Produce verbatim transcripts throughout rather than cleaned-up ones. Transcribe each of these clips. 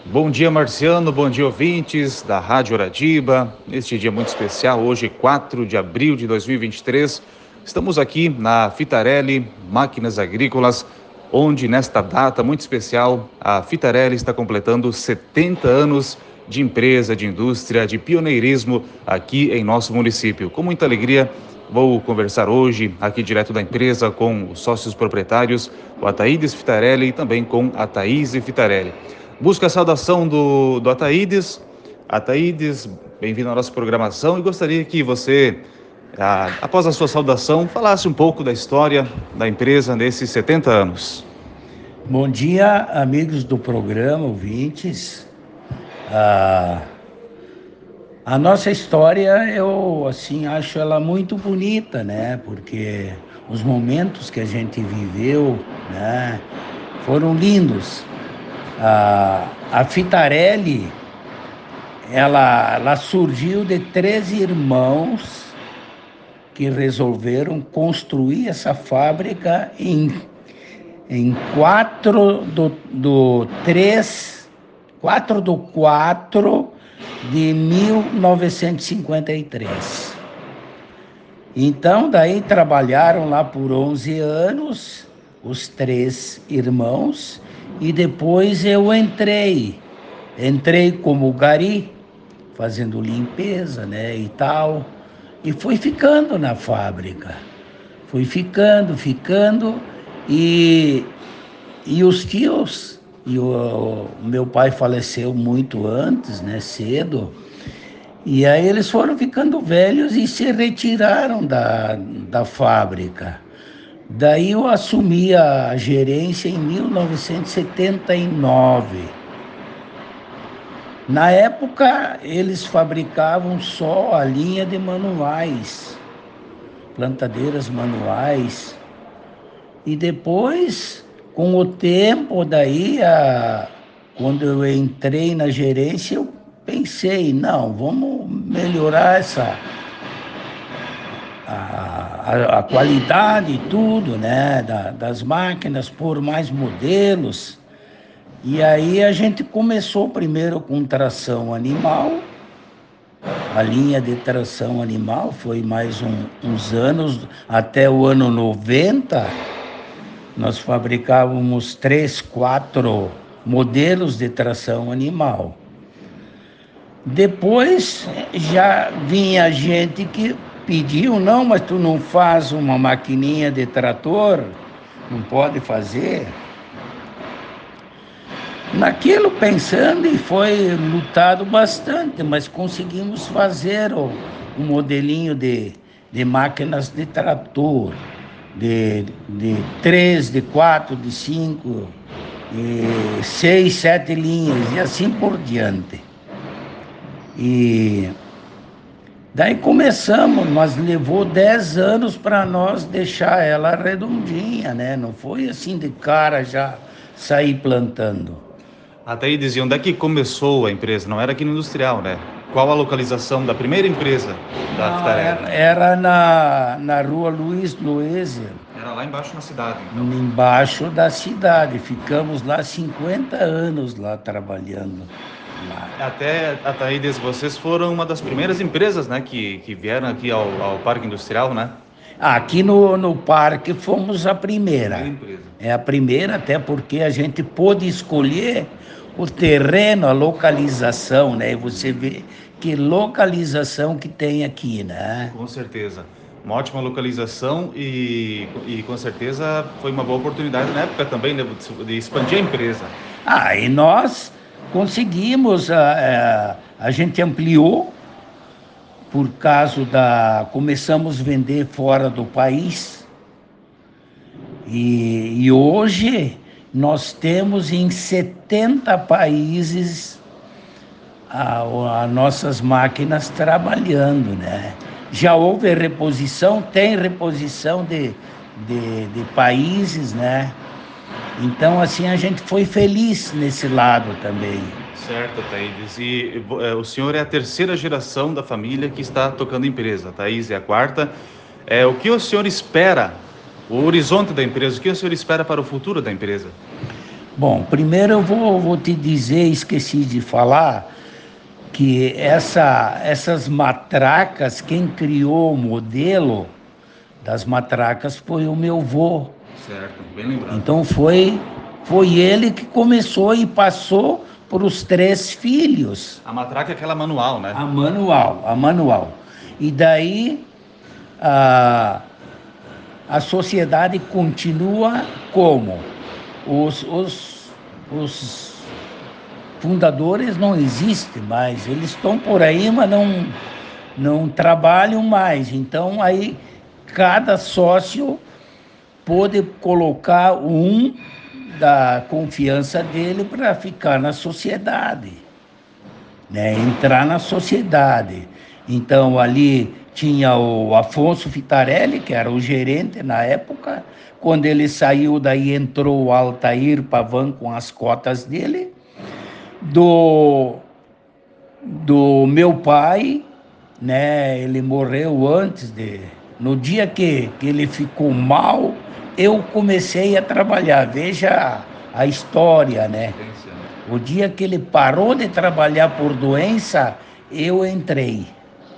Bom dia, Marciano, bom dia, ouvintes da Rádio Uratiba. Neste dia muito especial, hoje, quatro de abril de dois mil e vinte e três, estamos aqui na Fitarelli Máquinas Agrícolas, onde nesta data muito especial, a Fitarelli está completando setenta anos de empresa, de indústria, de pioneirismo aqui em nosso município. Com muita alegria, vou conversar hoje aqui direto da empresa com os sócios proprietários, o Ataídes Fitarelli e também com a Thaís Fitarelli. Busco a saudação do, do Ataídes. Ataídes, bem-vindo à nossa programação e gostaria que você, ah, após a sua saudação, falasse um pouco da história da empresa nesses setenta anos. Bom dia, amigos do programa, ouvintes. Ah, a nossa história, eu assim acho ela muito bonita, né? Porque os momentos que a gente viveu, né, foram lindos. Ah, a Fitarelli, ela, ela surgiu de três irmãos que resolveram construir essa fábrica em em quatro do, do três, quatro do quatro de mil novecentos e cinquenta e três. Então, daí trabalharam lá por onze anos, os três irmãos, e depois eu entrei. Entrei como gari, fazendo limpeza, né, e tal, e fui ficando na fábrica. Fui ficando, ficando, e, e os tios, e o, o meu pai faleceu muito antes, né, cedo, e aí eles foram ficando velhos e se retiraram da, da fábrica. Daí eu assumi a gerência em mil novecentos e setenta e nove. Na época, eles fabricavam só a linha de manuais, plantadeiras manuais. E depois, com o tempo, daí, a, quando eu entrei na gerência, eu pensei, não, vamos melhorar essa, a, a, a qualidade e tudo, né, da, das máquinas, por mais modelos. E aí a gente começou primeiro com tração animal. A linha de tração animal foi mais um, uns anos, até o ano noventa, nós fabricávamos três, quatro modelos de tração animal. Depois já vinha gente que pediu, não, mas tu não faz uma maquininha de trator? Não pode fazer? Naquilo pensando, e foi lutado bastante, mas conseguimos fazer o, um modelinho de, de máquinas de trator, de, de três, de quatro, de cinco, de seis, sete linhas, e assim por diante. E daí começamos, mas levou dez anos para nós deixar ela redondinha, né? Não foi assim de cara já sair plantando. Até aí dizia, onde é que começou a empresa? Não era aqui no Industrial, né? Qual a localização da primeira empresa da Não, Fitarelli? era, era na, na rua Luiz Luizer, Era lá embaixo na cidade, então. embaixo da cidade. Ficamos lá cinquenta anos lá trabalhando. Lá. Até, Ataídes, vocês foram uma das primeiras empresas, né, que, que vieram aqui ao, ao Parque Industrial, né? Aqui no, no parque fomos a primeira. Primeira empresa. É a primeira, até porque a gente pôde escolher o terreno, a localização, né? E você vê que localização que tem aqui, né? Com certeza. Uma ótima localização e, e com certeza foi uma boa oportunidade na época também, né, de expandir a empresa. Ah, e nós conseguimos, a, a, a gente ampliou por causa da... Começamos a vender fora do país. E, e hoje nós temos em setenta países as nossas máquinas trabalhando, né? Já houve reposição, tem reposição de, de, de países, né? Então, assim, a gente foi feliz nesse lado também. Certo, Thaís. E é, o senhor é a terceira geração da família que está tocando a empresa. A Thaís é a quarta. É, o que o senhor espera, o horizonte da empresa, o que o senhor espera para o futuro da empresa? Bom, primeiro eu vou, vou te dizer, esqueci de falar, que essa, essas matracas, quem criou o modelo das matracas foi o meu vô. Certo, bem lembrado. Então foi, foi ele que começou e passou para os três filhos. A matraca é aquela manual, né? A manual, a manual. E daí a, a sociedade continua como? Os, os, os fundadores não existem mais, eles estão por aí, mas não, não trabalham mais. Então aí cada sócio pôde colocar um da confiança dele para ficar na sociedade, né? Entrar na sociedade. Então ali tinha o Afonso Fitarelli, que era o gerente na época. Quando ele saiu, daí entrou o Altair Pavan com as cotas dele. Do, do meu pai, né? Ele morreu antes de... No dia que, que ele ficou mal, eu comecei a trabalhar. Veja a, a história, né? O dia que ele parou de trabalhar por doença, eu entrei.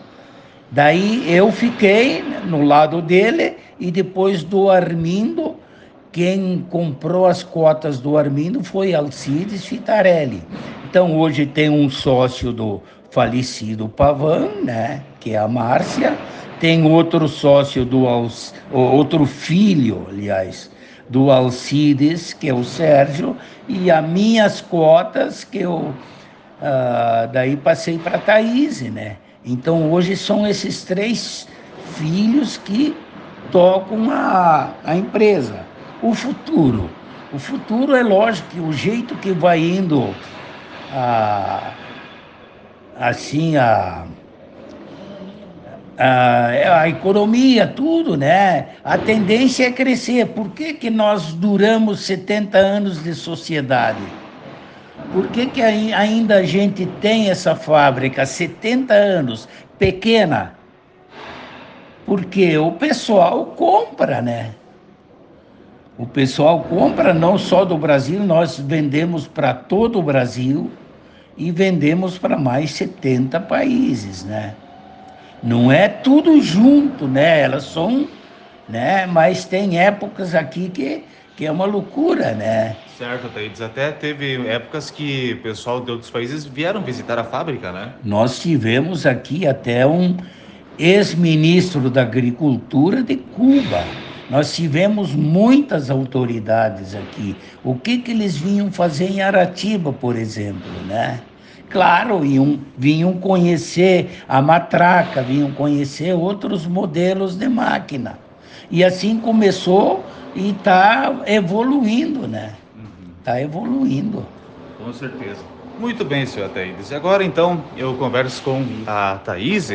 Daí eu fiquei no lado dele e depois do Armindo, quem comprou as cotas do Armindo foi Alcides Fitarelli. Então hoje tem um sócio do falecido Pavan, né, que é a Márcia, tem outro sócio do outro filho, aliás, do Alcides, que é o Sérgio, e as minhas cotas que eu ah, daí passei para a Thaís, né? Então hoje são esses três filhos que tocam a, a empresa. O futuro. O futuro é lógico que o jeito que vai indo a, assim a, a, a economia, tudo, né? A tendência é crescer. Por que que nós duramos setenta anos de sociedade? Por que que ainda a gente tem essa fábrica há setenta anos, pequena? Porque o pessoal compra, né? O pessoal compra não só do Brasil, nós vendemos para todo o Brasil e vendemos para mais setenta países, né? Não é tudo junto, né? Elas são, né? Mas tem épocas aqui que, que é uma loucura, né? Certo, Thaís. Até teve épocas que o pessoal de outros países vieram visitar a fábrica, né? Nós tivemos aqui até um ex-ministro da Agricultura de Cuba. Nós tivemos muitas autoridades aqui. O que que eles vinham fazer em Aratiba, por exemplo, né? Claro, iam, vinham conhecer a matraca, vinham conhecer outros modelos de máquina. E assim começou e está evoluindo, né? Está evoluindo. Com certeza. Muito bem, senhor Thaís. E agora, então, eu converso com a Thaís.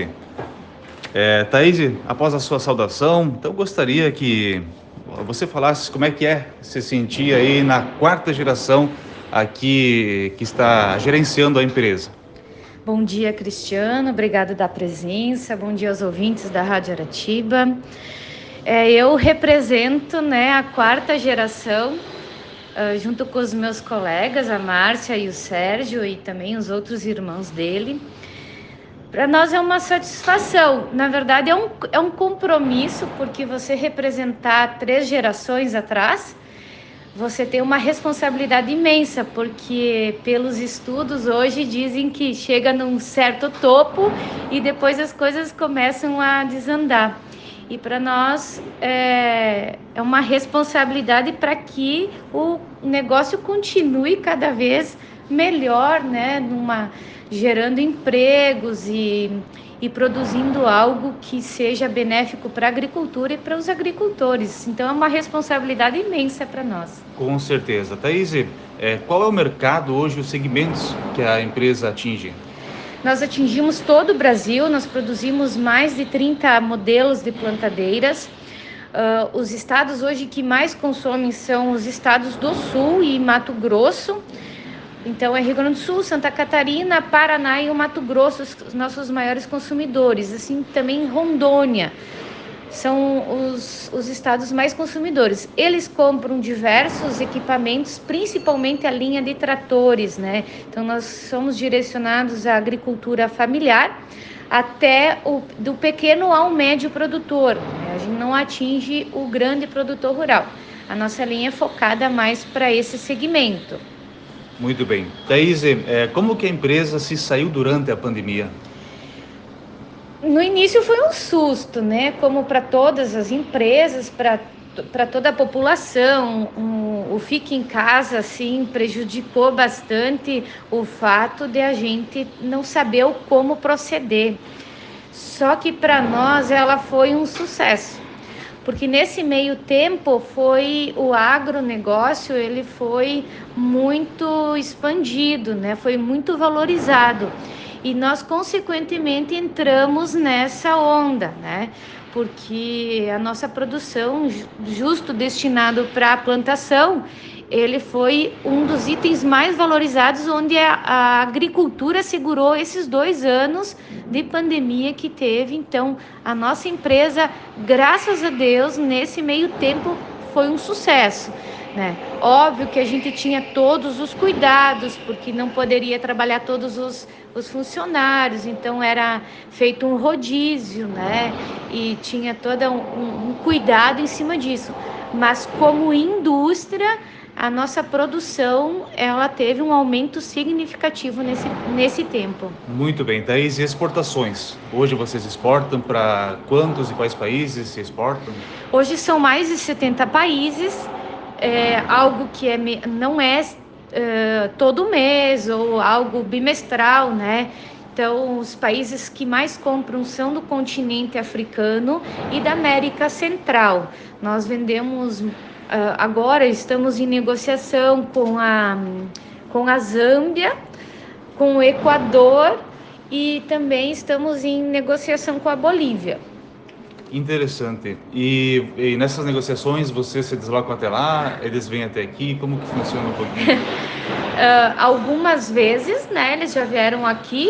É, Thaís, após a sua saudação, então eu gostaria que você falasse como é que é se sentir aí na quarta geração aqui que está gerenciando a empresa. Bom dia, Cristiano. Obrigado da presença. Bom dia aos ouvintes da Rádio Aratiba. É, eu represento, né, a quarta geração, uh, junto com os meus colegas, a Márcia e o Sérgio, e também os outros irmãos dele. Para nós é uma satisfação, na verdade é um, é um compromisso, porque você representar três gerações atrás, você tem uma responsabilidade imensa, porque pelos estudos hoje dizem que chega num certo topo e depois as coisas começam a desandar. E para nós é, é uma responsabilidade para que o negócio continue cada vez melhor, né? Numa, gerando empregos e, e produzindo algo que seja benéfico para a agricultura e para os agricultores. Então é uma responsabilidade imensa para nós. Com certeza. Thaís, é, qual é o mercado hoje, os segmentos que a empresa atinge? Nós atingimos todo o Brasil, nós produzimos mais de trinta modelos de plantadeiras. Uh, os estados hoje que mais consomem são os estados do Sul e Mato Grosso. Então é Rio Grande do Sul, Santa Catarina, Paraná e o Mato Grosso, os nossos maiores consumidores. Assim também Rondônia, são os, os estados mais consumidores. Eles compram diversos equipamentos, principalmente a linha de tratores, né? Então, nós somos direcionados à agricultura familiar, até o, do pequeno ao médio produtor, né? A gente não atinge o grande produtor rural. A nossa linha é focada mais para esse segmento. Muito bem. Thaís, é, como que a empresa se saiu durante a pandemia? No início foi um susto, né? Como para todas as empresas, para para toda a população, um, o fique em casa assim prejudicou bastante o fato de a gente não saber o como proceder. Só que para nós ela foi um sucesso, porque nesse meio tempo foi o agronegócio, ele foi muito expandido, né? Foi muito valorizado. E nós, consequentemente, entramos nessa onda, né? Porque a nossa produção, justo destinado para a plantação, ele foi um dos itens mais valorizados, onde a, a agricultura segurou esses dois anos de pandemia que teve. Então, a nossa empresa, graças a Deus, nesse meio tempo, foi um sucesso, né? Óbvio que a gente tinha todos os cuidados, porque não poderia trabalhar todos os, os funcionários, então era feito um rodízio, né? E tinha todo um, um cuidado em cima disso. Mas como indústria, a nossa produção, ela teve um aumento significativo nesse, nesse tempo. Muito bem, Thaís, e exportações? Hoje vocês exportam para quantos e quais países se exportam? Hoje são mais de setenta países, é algo que é, não é, é todo mês ou algo bimestral, né? Então, os países que mais compram são do continente africano e da América Central. Nós vendemos, agora estamos em negociação com a, com a Zâmbia, com o Equador e também estamos em negociação com a Bolívia. Interessante. E, e nessas negociações vocês se deslocam até lá, eles vêm até aqui, como que funciona um pouquinho? uh, algumas vezes, né, eles já vieram aqui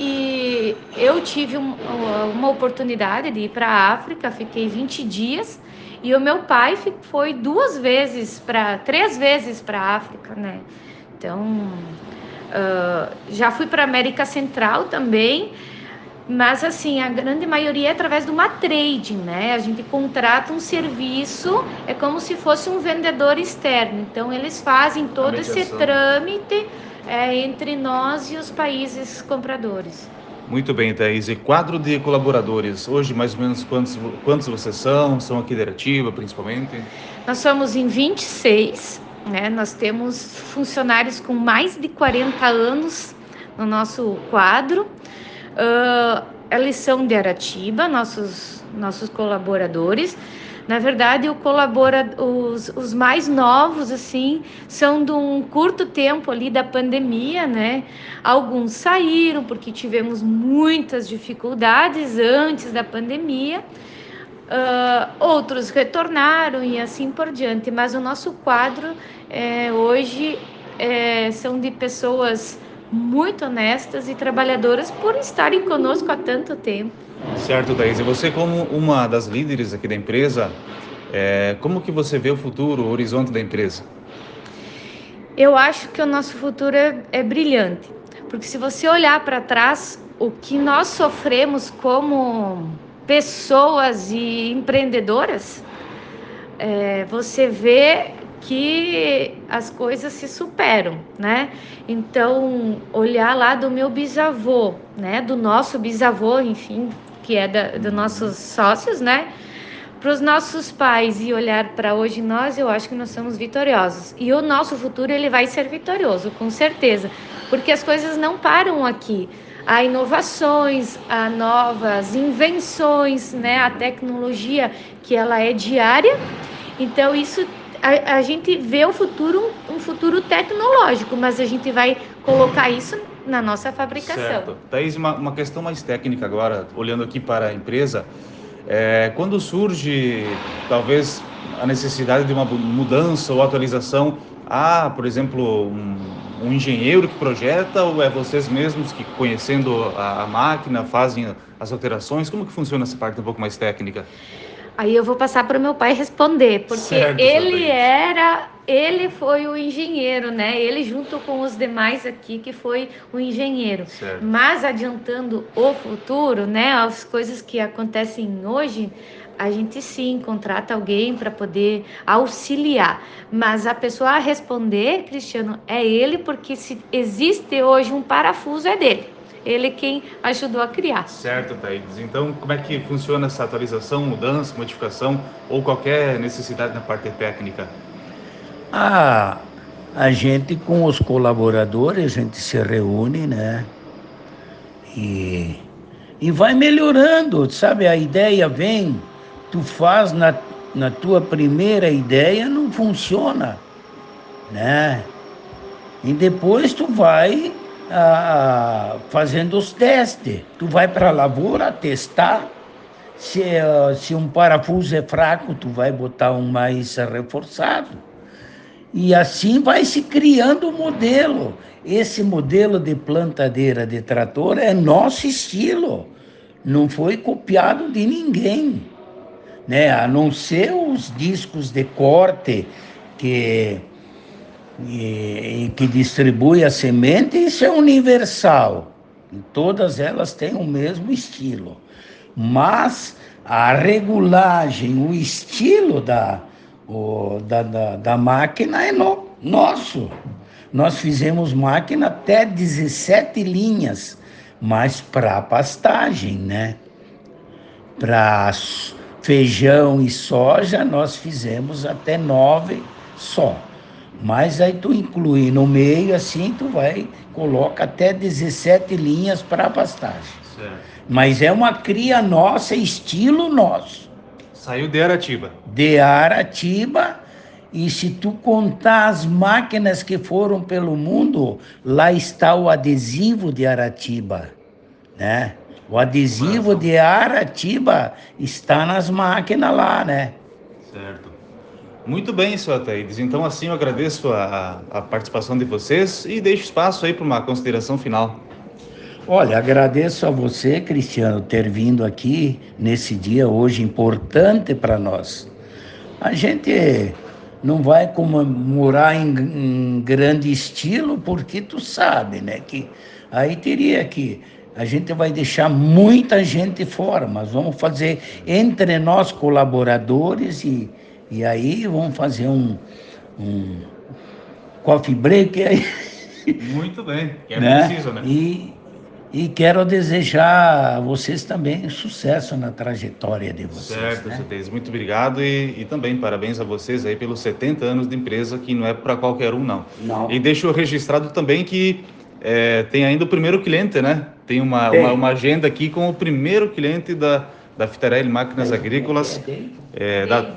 e eu tive um, uma oportunidade de ir para a África, fiquei vinte dias e o meu pai foi duas vezes, para três vezes para a África, né? Então, uh, já fui para a América Central também. Mas, assim, a grande maioria é através de uma trading, né? A gente contrata um serviço, é como se fosse um vendedor externo. Então, eles fazem todo esse trâmite é, entre nós e os países compradores. Muito bem, Thaís. E quadro de colaboradores, hoje mais ou menos quantos, quantos vocês são? São aqui da Aratiba, principalmente? Nós somos em vinte e seis, né? Nós temos funcionários com mais de quarenta anos no nosso quadro. Uh, eles são de Aratiba, nossos, nossos colaboradores. Na verdade, o colabora, os, os mais novos, assim, são de um curto tempo ali da pandemia, né? Alguns saíram porque tivemos muitas dificuldades antes da pandemia. Uh, outros retornaram e assim por diante. Mas o nosso quadro é, hoje é, são de pessoas muito honestas e trabalhadoras por estarem conosco há tanto tempo. Certo, Thaís. E você, como uma das líderes aqui da empresa, é, como que você vê o futuro, o horizonte da empresa? Eu acho que o nosso futuro é, é brilhante, porque se você olhar para trás, o que nós sofremos como pessoas e empreendedoras, é, você vê que as coisas se superam, né? Então, olhar lá do meu bisavô, né? Do nosso bisavô, enfim, que é da, dos nossos sócios, né? Para os nossos pais e olhar para hoje nós, eu acho que nós somos vitoriosos. E o nosso futuro, ele vai ser vitorioso, com certeza. Porque as coisas não param aqui. Há inovações, há novas invenções, né? A tecnologia, que ela é diária. Então, isso... A, a gente vê o futuro, um futuro tecnológico, mas a gente vai colocar isso na nossa fabricação. Certo. Thaís, uma, uma questão mais técnica agora, olhando aqui para a empresa, é, quando surge, talvez, a necessidade de uma mudança ou atualização, há, por exemplo, um, um engenheiro que projeta ou é vocês mesmos que, conhecendo a, a máquina, fazem as alterações? Como que funciona essa parte um pouco mais técnica? Aí eu vou passar para o meu pai responder, porque Certo, ele Santa era, ele foi o engenheiro, né? Ele junto com os demais aqui que foi o engenheiro. Certo. Mas adiantando o futuro, né? As coisas que acontecem hoje, a gente sim contrata alguém para poder auxiliar. Mas a pessoa a responder, Cristiano, é ele, porque se existe hoje um parafuso é dele. Ele quem ajudou a criar. Certo, Thaís. Então, como é que funciona essa atualização, mudança, modificação ou qualquer necessidade na parte técnica? Ah, a gente com os colaboradores, a gente se reúne, né? E, e vai melhorando, sabe? A ideia vem, tu faz na, na tua primeira ideia, não funciona, né? E depois tu vai ah, fazendo os testes. Tu vai para a lavoura testar. Se, ah, se um parafuso é fraco, tu vai botar um mais reforçado. E assim vai se criando o modelo. Esse modelo de plantadeira de trator é nosso estilo. Não foi copiado de ninguém, né? A não ser os discos de corte que e, e que distribui a semente, isso é universal. E todas elas têm o mesmo estilo. Mas a regulagem, o estilo da, o, da, da, da máquina é no, nosso. Nós fizemos máquina até dezessete linhas, mas para pastagem, né? Para feijão e soja, nós fizemos até nove só. Mas aí tu inclui no meio, assim, tu vai, coloca até dezessete linhas para pastagem. Certo. Mas é uma cria nossa, estilo nosso. Saiu de Aratiba. De Aratiba, e se tu contar as máquinas que foram pelo mundo, lá está o adesivo de Aratiba, né? O adesivo de Aratiba está nas máquinas lá, né? Certo. Muito bem, senhor Ataídes. Então, assim, eu agradeço a, a participação de vocês e deixo espaço aí para uma consideração final. Olha, agradeço a você, Cristiano, ter vindo aqui nesse dia hoje importante para nós. A gente não vai comemorar em, em grande estilo, porque tu sabe, né, que aí teria que... A gente vai deixar muita gente fora, mas vamos fazer entre nós colaboradores e, e aí vamos fazer um, um coffee break aí. Muito bem, que é né? preciso, né? E, e quero desejar a vocês também sucesso na trajetória de vocês. Certo, né? Cetez, muito obrigado e, e também parabéns a vocês aí pelos setenta anos de empresa, que não é para qualquer um, não. Não. E deixo registrado também que é, tem ainda o primeiro cliente, né? Tem uma, Tem. uma, uma agenda aqui com o primeiro cliente da, da Fitarelli Máquinas Agrícolas. É, da...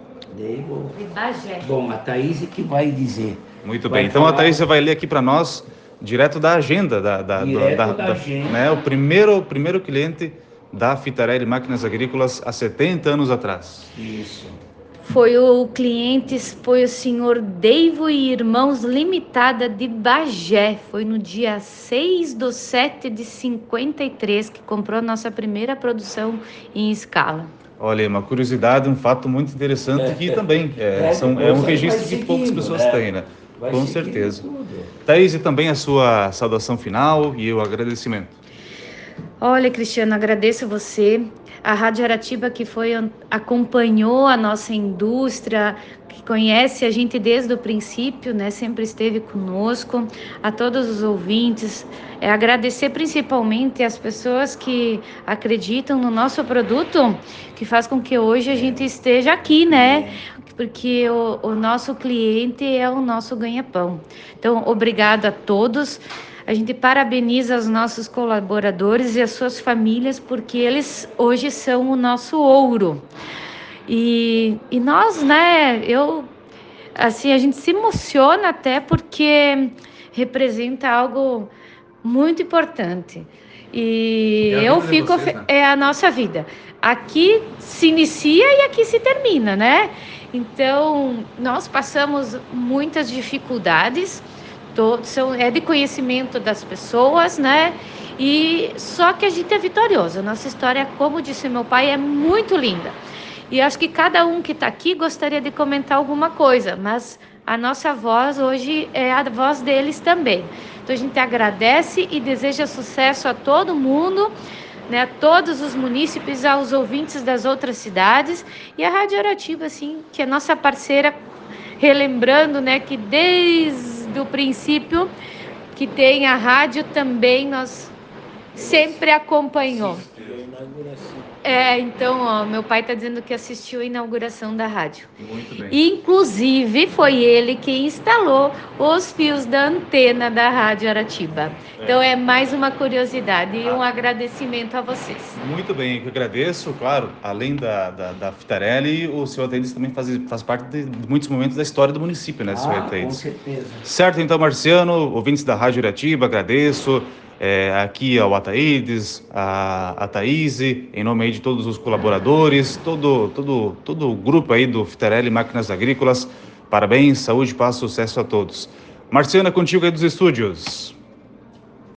Deivo. De Bagé. Bom, a Thaís que vai dizer. Muito Vai bem, então a falar- Thaís vai ler aqui para nós, direto da agenda, da, da, Direto da, da da- agenda. né? O primeiro, o primeiro cliente da Fitarelli Máquinas Agrícolas há setenta anos atrás. Isso. Foi o cliente, foi o senhor Deivo e Irmãos Limitada de Bagé. Foi no dia seis de sete de cinquenta e três que comprou a nossa primeira produção em escala. Olha, uma curiosidade, um fato muito interessante que também é, É, são, é um depois registro vai que poucas seguindo, pessoas né? têm, né? Vai Com seguindo certeza. tudo. Thaís, e também a sua saudação final e o agradecimento. Olha, Cristiano, agradeço você, a Rádio Aratiba que foi, acompanhou a nossa indústria, que conhece a gente desde o princípio, né? Sempre esteve conosco, a todos os ouvintes. É, agradecer principalmente as pessoas que acreditam no nosso produto, que faz com que hoje a gente esteja aqui, né? Porque o, o nosso cliente é o nosso ganha-pão. Então, obrigada a todos. A gente parabeniza os nossos colaboradores e as suas famílias, porque eles hoje são o nosso ouro. E, e nós, né, eu, assim, a gente se emociona até porque representa algo muito importante. E É a eu vida de fico, vocês, né? é a nossa vida. Aqui se inicia e aqui se termina, né? Então, nós passamos muitas dificuldades, todos são, é de conhecimento das pessoas, né? E só que a gente é vitorioso. Nossa história, como disse meu pai, é muito linda. E acho que cada um que está aqui gostaria de comentar alguma coisa, mas a nossa voz hoje é a voz deles também. Então a gente agradece e deseja sucesso a todo mundo, né, a todos os munícipes, aos ouvintes das outras cidades e a Rádio Aratiba, assim, que é nossa parceira, relembrando, né, que desde o princípio que tem a rádio também nós sempre acompanhou. É, então, ó, meu pai está dizendo que assistiu a inauguração da rádio. Muito bem. Inclusive, foi ele que instalou os fios da antena da Rádio Aratiba. É. Então, é mais uma curiosidade e um ah. agradecimento a vocês. Muito bem, eu agradeço. Claro, além da, da, da Fitarelli, o senhor Ataídes também faz, faz parte de muitos momentos da história do município, né, senhor Ah, Ataídes? com certeza. Certo, então, Marciano, ouvintes da Rádio Aratiba, agradeço. É, aqui ao Ataídes, a, a Thaís, em nome aí de todos os colaboradores, todo, todo, todo o grupo aí do Fitarelli Máquinas Agrícolas. Parabéns, saúde, paz, sucesso a todos. Marciana, contigo aí dos estúdios.